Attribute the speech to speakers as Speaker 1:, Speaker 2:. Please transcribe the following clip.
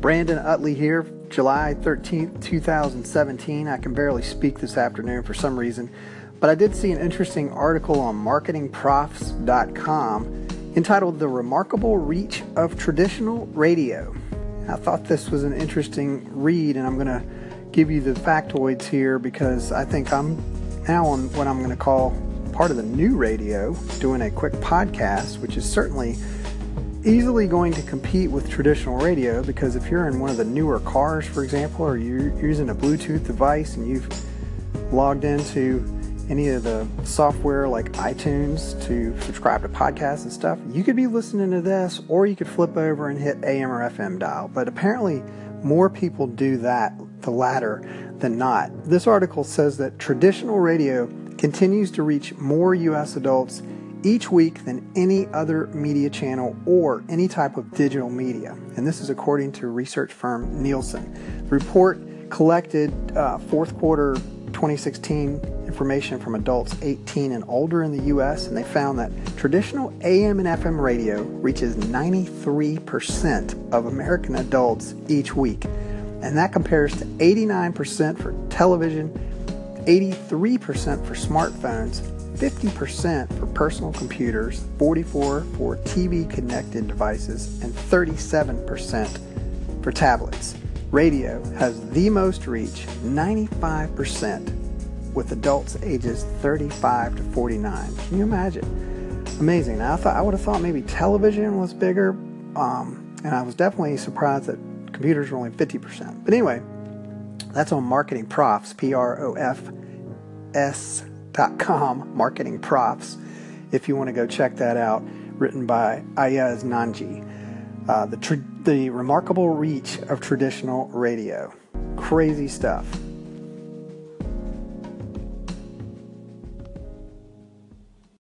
Speaker 1: Brandon Utley here, July 13th, 2017. I can barely speak this afternoon for some reason, but I did see an interesting article on marketingprofs.com entitled The Remarkable Reach of Traditional Radio. I thought this was an interesting read, and I'm going to give you the factoids here because I think I'm now on what I'm going to call part of the new radio, doing a quick podcast, which is certainly easily going to compete with traditional radio, because if you're in one of the newer cars, for example, or you're using a Bluetooth device and you've logged into any of the software like iTunes to subscribe to podcasts and stuff, you could be listening to this, or you could flip over and hit AM or FM dial. But apparently more people do that, the latter, than not. This article says that traditional radio continues to reach more U.S. adults each week than any other media channel or any type of digital media. And this is according to research firm Nielsen. The report collected fourth quarter 2016 information from adults 18 and older in the U.S., and they found that traditional AM and FM radio reaches 93% of American adults each week. And that compares to 89% for television, 83% for smartphones, 50% for personal computers, 44% for TV-connected devices, and 37% for tablets. Radio has the most reach, 95%, with adults ages 35 to 49. Can you imagine? Amazing. Now, I would have thought maybe television was bigger, and I was definitely surprised that computers were only 50%. But anyway, that's on Marketing Profs, PROFS.com, Marketing Profs, if you want to go check that out, written by Ayaz Nanji. The remarkable reach of traditional radio. Crazy stuff.